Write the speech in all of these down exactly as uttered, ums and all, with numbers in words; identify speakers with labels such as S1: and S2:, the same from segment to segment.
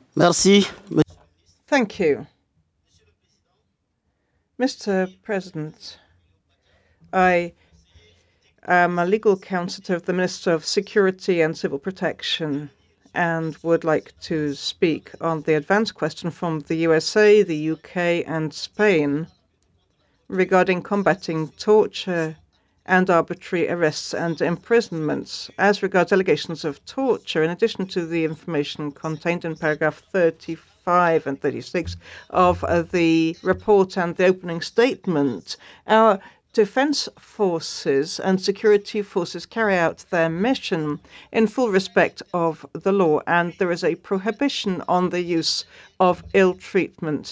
S1: Merci.
S2: Thank you. Mister President, I am a legal counsel to the Minister of Security and Civil Protection and would like to speak on the advance question from the U S A, the U K and Spain regarding combating torture and arbitrary arrests and imprisonments. As regards allegations of torture, in addition to the information contained in paragraph thirty-five and thirty-six of uh, the report and the opening statement, our defence forces and security forces carry out their mission in full respect of the law, and there is a prohibition on the use of ill treatment.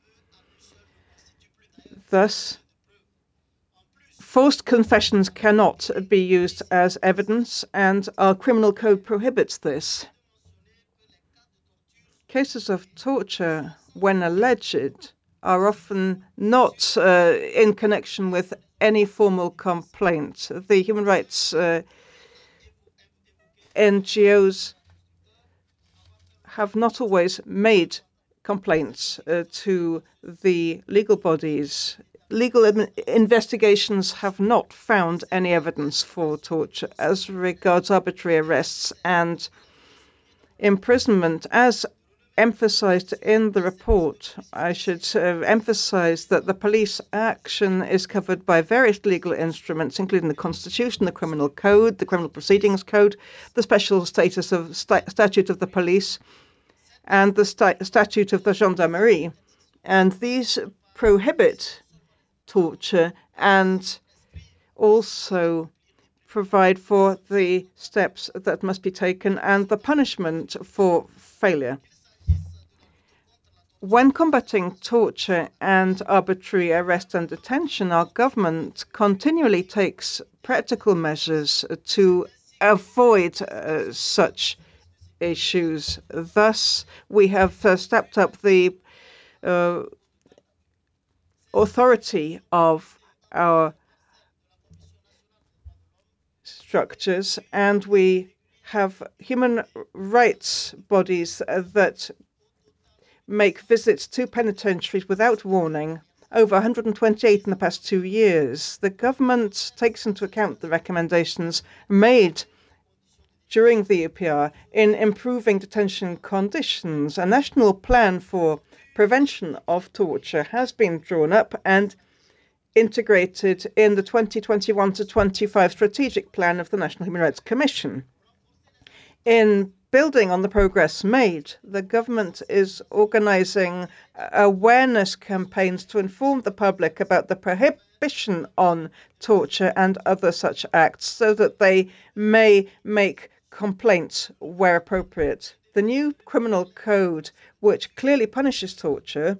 S2: Thus, forced confessions cannot be used as evidence, and our criminal code prohibits this. Cases of torture, when alleged, are often not uh, in connection with any formal complaint. The human rights uh, N G Os have not always made complaints uh, to the legal bodies. Legal investigations have not found any evidence for torture. As regards arbitrary arrests and imprisonment, as emphasized in the report, I should uh, emphasize that the police action is covered by various legal instruments, including the Constitution, the Criminal Code, the Criminal Proceedings Code, the Special Status of sta- Statute of the Police, and the sta- Statute of the Gendarmerie. And these prohibit torture and also provide for the steps that must be taken and the punishment for failure. When combating torture and arbitrary arrest and detention, our government continually takes practical measures to avoid uh, such issues. Thus, we have uh, stepped up the uh, authority of our structures, and we have human rights bodies that make visits to penitentiaries without warning, over one hundred twenty-eight in the past two years. The government takes into account the recommendations made during the U P R in improving detention conditions. A national plan for prevention of torture has been drawn up and integrated in the twenty twenty-one to twenty-five strategic plan of the National Human Rights Commission. In building on the progress made, the government is organising awareness campaigns to inform the public about the prohibition on torture and other such acts so that they may make complaints where appropriate. The new criminal code, which clearly punishes torture,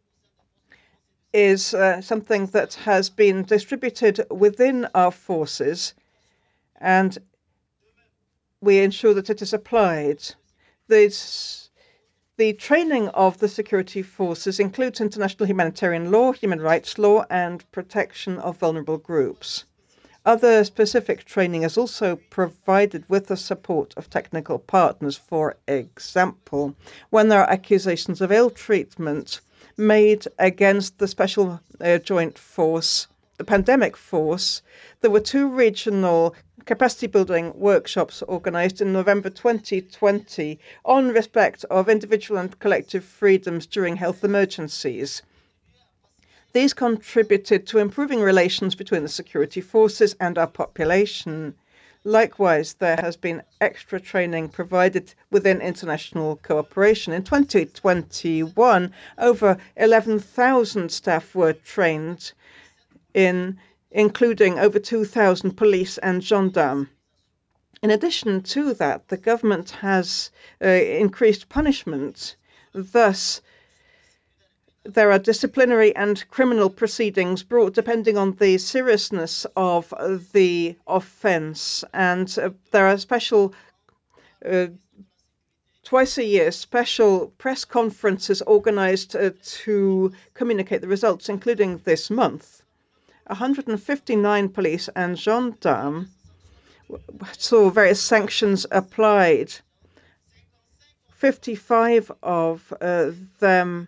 S2: is uh, something that has been distributed within our forces, and we ensure that it is applied. This, the training of the security forces includes international humanitarian law, human rights law, and protection of vulnerable groups. Other specific training is also provided with the support of technical partners. For example, when there are accusations of ill treatment made against the Special uh, Joint Force, the Pandemic Force, there were two regional capacity building workshops organised in November twenty twenty on respect of individual and collective freedoms during health emergencies. These contributed to improving relations between the security forces and our population. Likewise, there has been extra training provided within international cooperation. In twenty twenty-one, over eleven thousand staff were trained in including over two thousand police and gendarmes. In addition to that, the government has uh, increased punishment. Thus, there are disciplinary and criminal proceedings brought depending on the seriousness of the offence, and uh, there are special uh, twice a year special press conferences organised uh, to communicate the results, including this month. one hundred fifty-nine police and gendarmes saw various sanctions applied. fifty-five of uh, them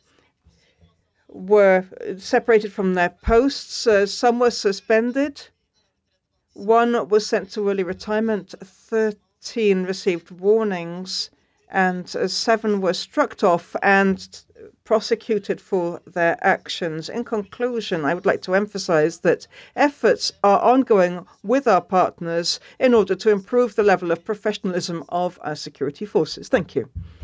S2: were separated from their posts. Uh, some were suspended. One was sent to early retirement. thirteen received warnings, and uh, seven were struck off and prosecuted for their actions. In conclusion, I would like to emphasize that efforts are ongoing with our partners in order to improve the level of professionalism of our security forces. Thank you.